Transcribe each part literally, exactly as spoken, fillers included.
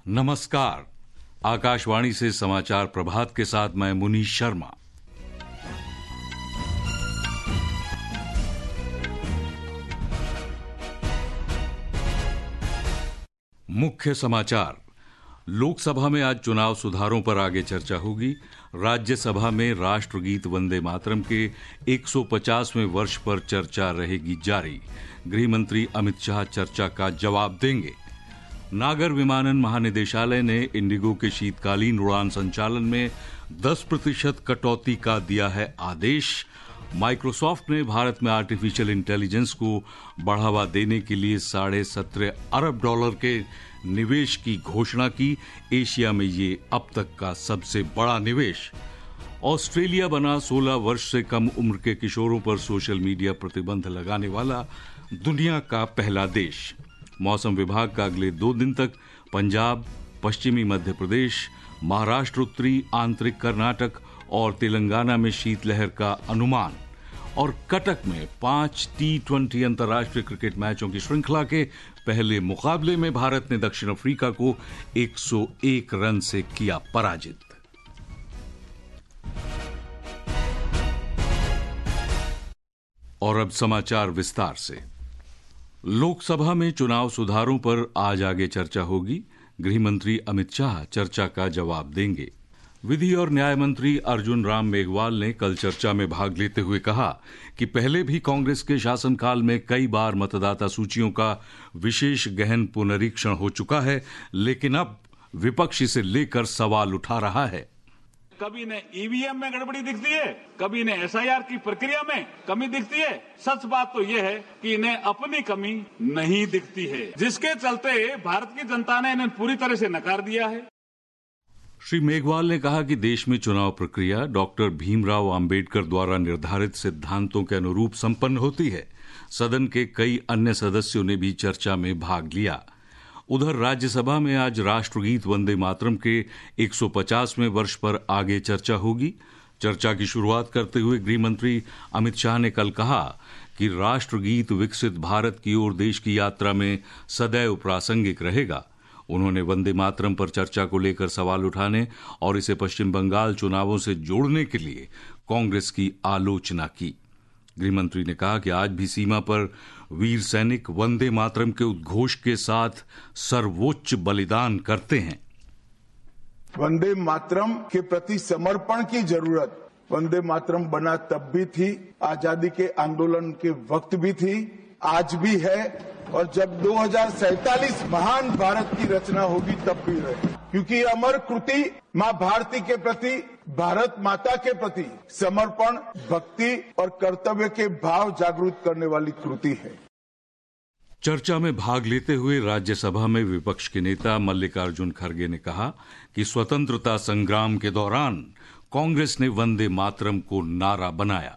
नमस्कार। आकाशवाणी से समाचार प्रभात के साथ मैं मुनीश शर्मा। मुख्य समाचार। लोकसभा में आज चुनाव सुधारों पर आगे चर्चा होगी। राज्यसभा में राष्ट्रगीत वंदे मातरम के एक सौ पचासवें वर्ष पर चर्चा रहेगी जारी। गृह मंत्री अमित शाह चर्चा का जवाब देंगे। नागर विमानन महानिदेशालय ने इंडिगो के शीतकालीन उड़ान संचालन में दस प्रतिशत कटौती का दिया है आदेश। माइक्रोसॉफ्ट ने भारत में आर्टिफिशियल इंटेलिजेंस को बढ़ावा देने के लिए साढ़े सत्रह अरब डॉलर के निवेश की घोषणा की। एशिया में ये अब तक का सबसे बड़ा निवेश। ऑस्ट्रेलिया बना सोलह वर्ष से कम उम्र के किशोरों पर सोशल मीडिया प्रतिबंध लगाने वाला दुनिया का पहला देश। मौसम विभाग का अगले दो दिन तक पंजाब, पश्चिमी मध्य प्रदेश, महाराष्ट्र, उत्तरी आंतरिक कर्नाटक और तेलंगाना में शीतलहर का अनुमान। और कटक में पांच टी ट्वेंटी अंतर्राष्ट्रीय क्रिकेट मैचों की श्रृंखला के पहले मुकाबले में भारत ने दक्षिण अफ्रीका को एक सौ एक रन से किया पराजित। और अब समाचार विस्तार से। लोकसभा में चुनाव सुधारों पर आज आगे चर्चा होगी। गृह मंत्री अमित शाह चर्चा का जवाब देंगे। विधि और न्याय मंत्री अर्जुन राम मेघवाल ने कल चर्चा में भाग लेते हुए कहा कि पहले भी कांग्रेस के शासनकाल में कई बार मतदाता सूचियों का विशेष गहन पुनरीक्षण हो चुका है, लेकिन अब विपक्ष इसे लेकर सवाल उठा रहा है। कभी ने ईवीएम में गड़बड़ी दिखती है, कभी ने एसआईआर की प्रक्रिया में कमी दिखती है। सच बात तो यह है कि इन्हें अपनी कमी नहीं दिखती है, जिसके चलते भारत की जनता ने इन्हें पूरी तरह से नकार दिया है। श्री मेघवाल ने कहा कि देश में चुनाव प्रक्रिया डॉक्टर भीमराव अंबेडकर द्वारा निर्धारित सिद्धांतों के अनुरूप संपन्न होती है। सदन के कई अन्य सदस्यों ने भी चर्चा में भाग लिया। उधर राज्यसभा में आज राष्ट्रगीत वंदे मातरम के एक सौ पचासवें वर्ष पर आगे चर्चा होगी। चर्चा की शुरुआत करते हुए गृह मंत्री अमित शाह ने कल कहा कि राष्ट्रगीत विकसित भारत की ओर देश की यात्रा में सदैव प्रासंगिक रहेगा। उन्होंने वंदे मातरम पर चर्चा को लेकर सवाल उठाने और इसे पश्चिम बंगाल चुनावों से जोड़ने के लिए कांग्रेस की आलोचना की। गृहमंत्री ने कहा कि आज भी सीमा पर वीर सैनिक वंदे मातरम के उद्घोष के साथ सर्वोच्च बलिदान करते हैं। वंदे मातरम के प्रति समर्पण की जरूरत वंदे मातरम बना तब भी थी, आजादी के आंदोलन के वक्त भी थी, आज भी है, और जब दो हजार सैतालीस महान भारत की रचना होगी तब भी रहे, क्योंकि अमर कृति मां भारती के प्रति, भारत माता के प्रति समर्पण, भक्ति और कर्तव्य के भाव जागृत करने वाली कृति है। चर्चा में भाग लेते हुए राज्यसभा में विपक्ष के नेता मल्लिकार्जुन खड़गे ने कहा कि स्वतंत्रता संग्राम के दौरान कांग्रेस ने वंदे मातरम को नारा बनाया।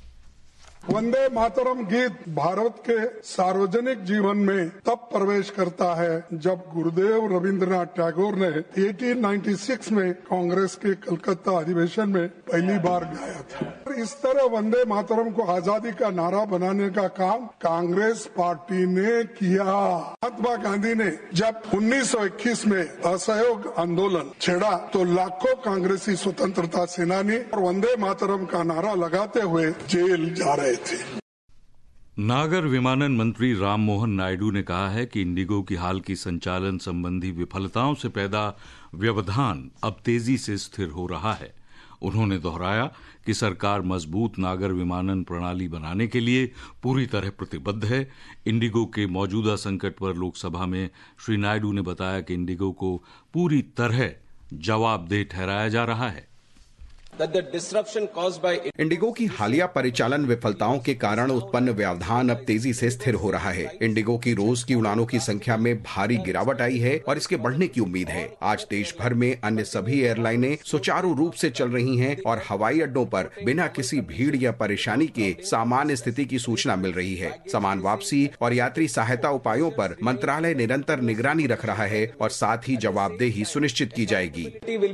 वंदे मातरम गीत भारत के सार्वजनिक जीवन में तब प्रवेश करता है जब गुरुदेव रविंद्रनाथ टैगोर ने अठारह सौ छियानवे में कांग्रेस के कलकत्ता अधिवेशन में पहली बार गाया था। इस तरह वंदे मातरम को आजादी का नारा बनाने का काम कांग्रेस पार्टी ने किया। महात्मा गांधी ने जब उन्नीस सौ इक्कीस में असहयोग आंदोलन छेड़ा तो लाखों कांग्रेसी स्वतंत्रता सेनानी और वंदे मातरम का नारा लगाते हुए जेल जा रहे थे। नागर विमानन मंत्री राम मोहन नायडू ने कहा है कि इंडिगो की हाल की संचालन संबंधी विफलताओं से पैदा व्यवधान अब तेजी से स्थिर हो रहा है। उन्होंने दोहराया कि सरकार मजबूत नागर विमानन प्रणाली बनाने के लिए पूरी तरह प्रतिबद्ध है। इंडिगो के मौजूदा संकट पर लोकसभा में श्री नायडू ने बताया कि इंडिगो को पूरी तरह जवाबदेह ठहराया जा रहा है। इंडिगो की हालिया परिचालन विफलताओं के कारण उत्पन्न व्यवधान अब तेजी से स्थिर हो रहा है। इंडिगो की रोज की उड़ानों की संख्या में भारी गिरावट आई है और इसके बढ़ने की उम्मीद है। आज देश भर में अन्य सभी एयरलाइनें सुचारू रूप से चल रही हैं और हवाई अड्डों पर बिना किसी भीड़ या परेशानी के सामान्य स्थिति की सूचना मिल रही है। सामान वापसी और यात्री सहायता उपायों पर मंत्रालय निरंतर निगरानी रख रहा है और साथ ही जवाबदेही सुनिश्चित की जाएगी।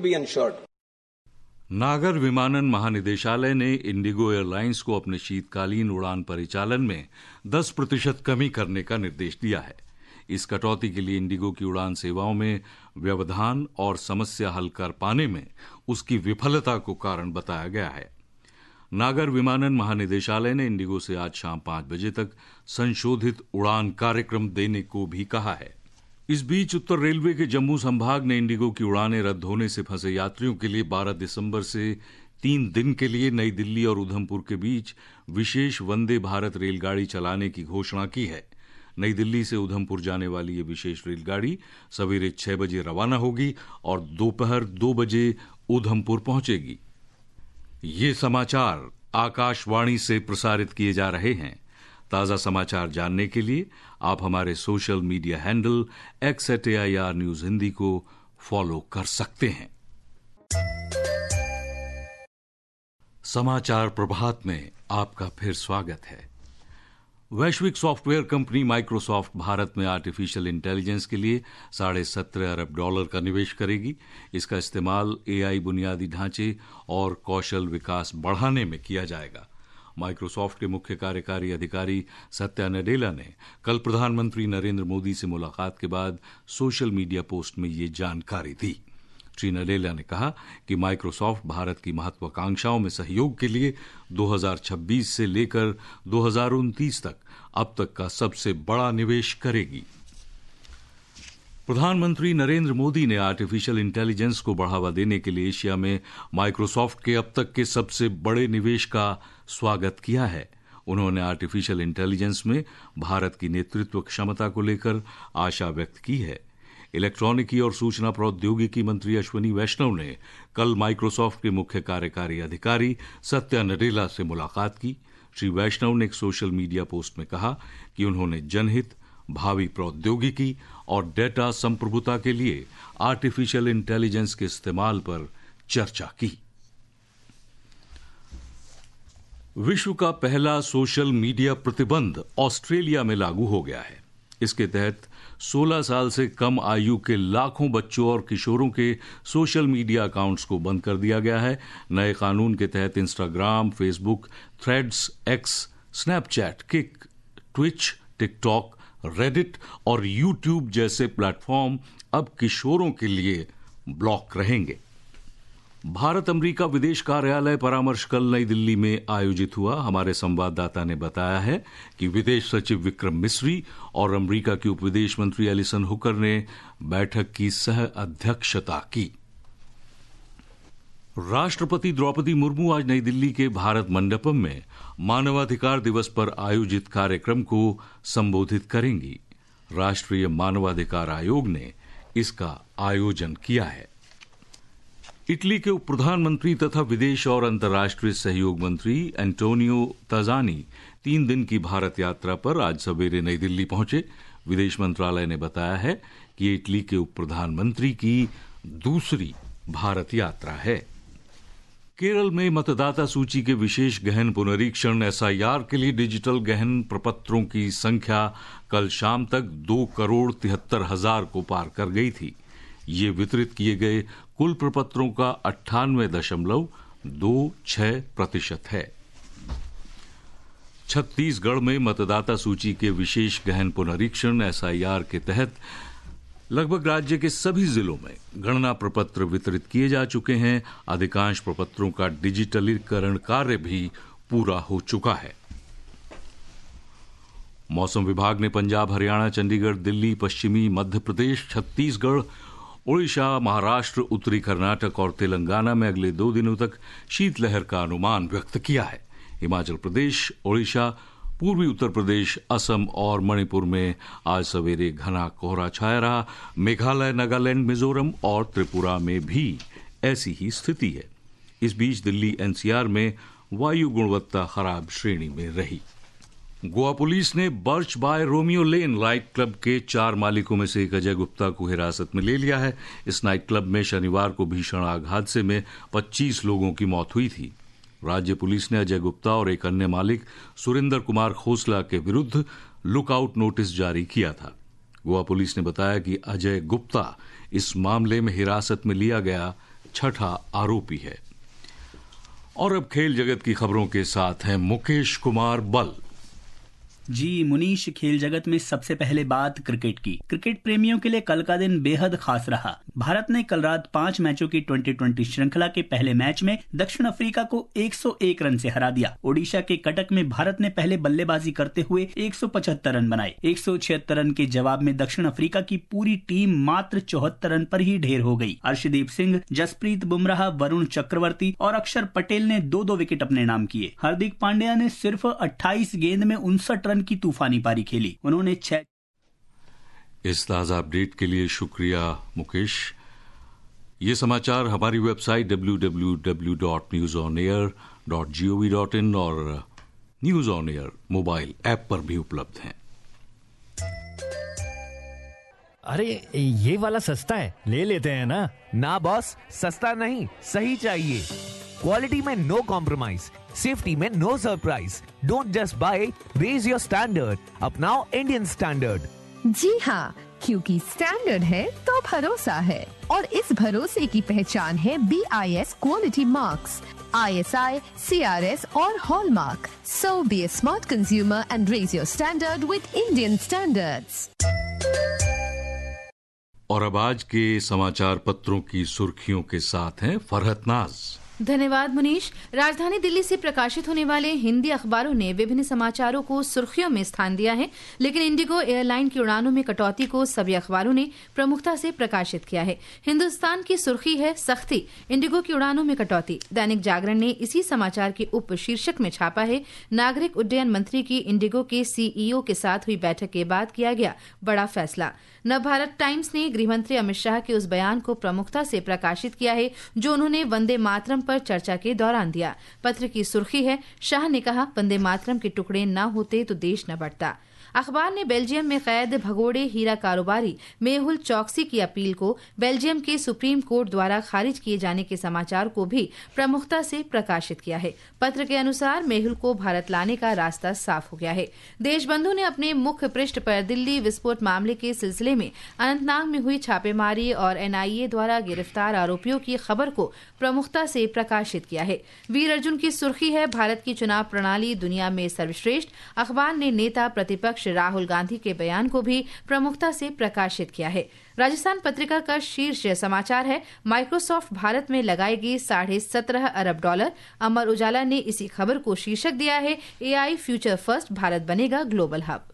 नागर विमानन महानिदेशालय ने इंडिगो एयरलाइंस को अपने शीतकालीन उड़ान परिचालन में दस प्रतिशत कमी करने का निर्देश दिया है। इस कटौती के लिए इंडिगो की उड़ान सेवाओं में व्यवधान और समस्या हल कर पाने में उसकी विफलता को कारण बताया गया है। नागर विमानन महानिदेशालय ने इंडिगो से आज शाम पांच बजे तक संशोधित उड़ान कार्यक्रम देने को भी कहा है। इस बीच उत्तर रेलवे के जम्मू संभाग ने इंडिगो की उड़ानें रद्द होने से फंसे यात्रियों के लिए बारह दिसंबर से तीन दिन के लिए नई दिल्ली और उधमपुर के बीच विशेष वंदे भारत रेलगाड़ी चलाने की घोषणा की है। नई दिल्ली से उधमपुर जाने वाली ये विशेष रेलगाड़ी सवेरे छह बजे रवाना होगी और दोपहर दो बजे उधमपुर पहुंचेगी। ये समाचार आकाशवाणी से प्रसारित किए जा रहे हैं। ताजा समाचार जानने के लिए आप हमारे social media handle X at A I R news Hindi को फॉलो कर सकते हैं। समाचार प्रभात में आपका फिर स्वागत है। वैश्विक सॉफ्टवेयर कंपनी माइक्रोसॉफ्ट भारत में आर्टिफिशियल इंटेलिजेंस के लिए साढ़े सत्रह अरब डॉलर का निवेश करेगी। इसका इस्तेमाल एआई बुनियादी ढांचे और कौशल विकास बढ़ाने में किया जाएगा। माइक्रोसॉफ्ट के मुख्य कार्यकारी अधिकारी सत्या नडेला ने कल प्रधानमंत्री नरेंद्र मोदी से मुलाकात के बाद सोशल मीडिया पोस्ट में ये जानकारी दी। श्री नडेला ने कहा कि माइक्रोसॉफ्ट भारत की महत्वाकांक्षाओं में सहयोग के लिए दो हज़ार छब्बीस से लेकर दो हज़ार उनतीस तक अब तक का सबसे बड़ा निवेश करेगी। प्रधानमंत्री नरेंद्र मोदी ने आर्टिफिशियल इंटेलिजेंस को बढ़ावा देने के लिए एशिया में माइक्रोसॉफ्ट के अब तक के सबसे बड़े निवेश का स्वागत किया है। उन्होंने आर्टिफिशियल इंटेलिजेंस में भारत की नेतृत्व क्षमता को लेकर आशा व्यक्त की है। इलेक्ट्रॉनिकी और सूचना प्रौद्योगिकी मंत्री अश्विनी वैष्णव ने कल माइक्रोसॉफ्ट के मुख्य कार्यकारी अधिकारी सत्या नडेला से मुलाकात की। श्री वैष्णव ने एक सोशल मीडिया पोस्ट में कहा कि उन्होंने जनहित, भावी प्रौद्योगिकी और डेटा संप्रभुता के लिए आर्टिफिशियल इंटेलिजेंस के इस्तेमाल पर चर्चा की। विश्व का पहला सोशल मीडिया प्रतिबंध ऑस्ट्रेलिया में लागू हो गया है। इसके तहत सोलह साल से कम आयु के लाखों बच्चों और किशोरों के सोशल मीडिया अकाउंट्स को बंद कर दिया गया है। नए कानून के तहत Instagram, Facebook, Threads, X, Snapchat, Kick, Twitch, TikTok, Reddit और यूट्यूब जैसे प्लेटफॉर्म अब किशोरों के लिए ब्लॉक रहेंगे। भारत अमेरिका विदेश कार्यालय परामर्श कल नई दिल्ली में आयोजित हुआ। हमारे संवाददाता ने बताया है कि विदेश सचिव विक्रम मिस्री और अमेरिका की उप विदेश मंत्री एलिसन हुकर ने बैठक की सह अध्यक्षता की। राष्ट्रपति द्रौपदी मुर्मू आज नई दिल्ली के भारत मंडपम में मानवाधिकार दिवस पर आयोजित कार्यक्रम को संबोधित करेंगी। राष्ट्रीय मानवाधिकार आयोग ने इसका आयोजन किया है। इटली के उप प्रधानमंत्री तथा विदेश और अंतर्राष्ट्रीय सहयोग मंत्री एंटोनियो ताजानी तीन दिन की भारत यात्रा पर आज सवेरे नई दिल्ली पहुंचे। विदेश मंत्रालय ने बताया है कि इटली के उप प्रधानमंत्री की दूसरी भारत यात्रा है। केरल में मतदाता सूची के विशेष गहन पुनरीक्षण एस आई आर के लिए डिजिटल गहन प्रपत्रों की संख्या कल शाम तक दो करोड़ तिहत्तर हजार को पार कर गई थी। ये वितरित किए गए कुल प्रपत्रों का अट्ठानवे दशमलव दो छह प्रतिशत है। छत्तीसगढ़ में मतदाता सूची के विशेष गहन पुनरीक्षण एस आई आर के तहत लगभग राज्य के सभी जिलों में गणना प्रपत्र वितरित किए जा चुके हैं। अधिकांश प्रपत्रों का डिजिटलीकरण कार्य भी पूरा हो चुका है। मौसम विभाग ने पंजाब, हरियाणा, चंडीगढ़, दिल्ली, पश्चिमी मध्य प्रदेश, छत्तीसगढ़, ओडिशा, महाराष्ट्र, उत्तरी कर्नाटक और तेलंगाना में अगले दो दिनों तक शीतलहर का अनुमान व्यक्त किया है। हिमाचल प्रदेश, ओडिशा, पूर्वी उत्तर प्रदेश, असम और मणिपुर में आज सवेरे घना कोहरा छाया रहा। मेघालय, नागालैंड, मिजोरम और त्रिपुरा में भी ऐसी ही स्थिति है। इस बीच दिल्ली एन सी आर में वायु गुणवत्ता खराब श्रेणी में रही। गोवा पुलिस ने Birch by Romeo Lane night club के चार मालिकों में से एक अजय गुप्ता को हिरासत में ले लिया है। इस नाइट क्लब में शनिवार को भीषण आग हादसे में पच्चीस लोगों की मौत हुई थी। राज्य पुलिस ने अजय गुप्ता और एक अन्य मालिक सुरेंद्र कुमार खोसला के विरुद्ध लुकआउट नोटिस जारी किया था। गोवा पुलिस ने बताया कि अजय गुप्ता इस मामले में हिरासत में लिया गया छठा आरोपी है। और अब खेल जगत की खबरों के साथ हैं मुकेश कुमार बल। जी मुनीश, खेल जगत में सबसे पहले बात क्रिकेट की। क्रिकेट प्रेमियों के लिए कल का दिन बेहद खास रहा। भारत ने कल रात पांच मैचों की ट्वेंटी ट्वेंटी श्रृंखला के पहले मैच में दक्षिण अफ्रीका को एक सौ एक रन से हरा दिया। ओडिशा के कटक में भारत ने पहले बल्लेबाजी करते हुए एक सौ पचहत्तर रन बनाए। एक सौ छिहत्तर रन के जवाब में दक्षिण अफ्रीका की पूरी टीम मात्र चौहत्तर रन पर ही ढेर हो गई। अर्शदीप सिंह, जसप्रीत बुमराह, वरुण चक्रवर्ती और अक्षर पटेल ने दो दो विकेट अपने नाम किए। हार्दिक पांड्या ने सिर्फ अट्ठाईस गेंद में उनसठ रन की तूफानी पारी खेली। उन्होंने छह इस ताजा अपडेट के लिए शुक्रिया मुकेश। ये समाचार हमारी website W W W dot news on air dot G O V dot in और news on air mobile app पर भी उपलब्ध हैं। अरे ये वाला सस्ता है, ले लेते हैं ना। ना बॉस, सस्ता नहीं, सही चाहिए। क्वालिटी में नो कॉम्प्रोमाइज, सेफ्टी में no surprise. Don't just buy, raise your standard. अपनाओ इंडियन स्टैंडर्ड। जी हाँ, क्योंकि स्टैंडर्ड है तो भरोसा है, और इस भरोसे की पहचान है B I S quality marks, I S I, C R S और hallmark. So be a smart consumer and raise your standard with Indian standards. और अब आज के समाचार पत्रों की सुर्खियों के साथ हैं फरहत नाज। धन्यवाद मुनीश। राजधानी दिल्ली से प्रकाशित होने वाले हिंदी अखबारों ने विभिन्न समाचारों को सुर्खियों में स्थान दिया है, लेकिन इंडिगो एयरलाइन की उड़ानों में कटौती को सभी अखबारों ने प्रमुखता से प्रकाशित किया है। हिंदुस्तान की सुर्खी है सख्ती, इंडिगो की उड़ानों में कटौती। दैनिक जागरण ने इसी समाचार के उप शीर्षक में छापा है, नागरिक उड्डयन मंत्री की इंडिगो के सी ई ओ के साथ हुई बैठक के बाद किया गया बड़ा फैसला। नवभारत टाइम्स ने गृहमंत्री अमित शाह के उस बयान को प्रमुखता से प्रकाशित किया है जो उन्होंने वंदे मातरम पर चर्चा के दौरान दिया। पत्र की सुर्खी है, शाह ने कहा वंदे मातरम के टुकड़े न होते तो देश न बढ़ता। अखबार ने बेल्जियम में कैद भगोड़े हीरा कारोबारी मेहुल चौकसी की अपील को बेल्जियम के सुप्रीम कोर्ट द्वारा खारिज किए जाने के समाचार को भी प्रमुखता से प्रकाशित किया है। पत्र के अनुसार मेहुल को भारत लाने का रास्ता साफ हो गया है। देशबंधु ने अपने मुख्य पृष्ठ पर दिल्ली विस्फोट मामले के सिलसिले में अनंतनाग में हुई छापेमारी और एन आई ए द्वारा गिरफ्तार आरोपियों की खबर को प्रमुखता से प्रकाशित किया है। वीर अर्जुन की सुर्खी है, भारत की चुनाव प्रणाली दुनिया में सर्वश्रेष्ठ। अखबार ने नेता प्रतिपक्ष राहुल गांधी के बयान को भी प्रमुखता से प्रकाशित किया है। राजस्थान पत्रिका का शीर्ष समाचार है, माइक्रोसॉफ्ट भारत में लगाएगी साढ़े सत्रह अरब डॉलर। अमर उजाला ने इसी खबर को शीर्षक दिया है, A I future first, Bharat बनेगा ग्लोबल हब।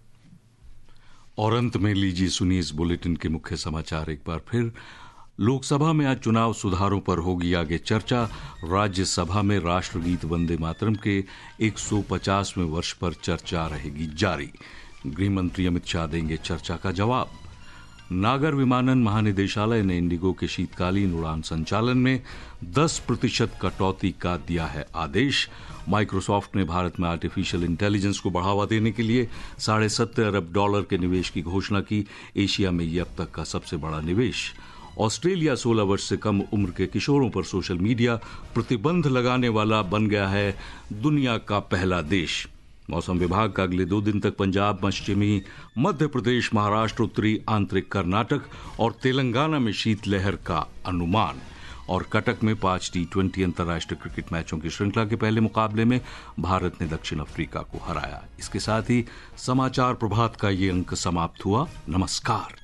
और अंत में लीजिए सुनिए इस बुलेटिन के मुख्य समाचार एक बार फिर। लोकसभा में आज चुनाव सुधारों पर होगी आगे चर्चा। राज्यसभा में राष्ट्रगीत वंदे मातरम के एक सौ पचासवें वर्ष पर चर्चा रहेगी जारी। गृह मंत्री अमित शाह देंगे चर्चा का जवाब। नागर विमानन महानिदेशालय ने इंडिगो के शीतकालीन उड़ान संचालन में दस प्रतिशत कटौती का दिया है आदेश। माइक्रोसॉफ्ट ने भारत में आर्टिफिशियल इंटेलिजेंस को बढ़ावा देने के लिए साढ़े सत्तर अरब डॉलर के निवेश की घोषणा की। एशिया में यह अब तक का सबसे बड़ा निवेश। ऑस्ट्रेलिया सोलह वर्ष से कम उम्र के किशोरों पर सोशल मीडिया प्रतिबंध लगाने वाला बन गया है दुनिया का पहला देश। मौसम विभाग का अगले दो दिन तक पंजाब, पश्चिमी मध्य प्रदेश, महाराष्ट्र, उत्तरी आंतरिक कर्नाटक और तेलंगाना में शीतलहर का अनुमान। और कटक में पांच टी ट्वेंटी अंतर्राष्ट्रीय क्रिकेट मैचों की श्रृंखला के पहले मुकाबले में भारत ने दक्षिण अफ्रीका को हराया। इसके साथ ही समाचार प्रभात का ये अंक समाप्त हुआ। नमस्कार।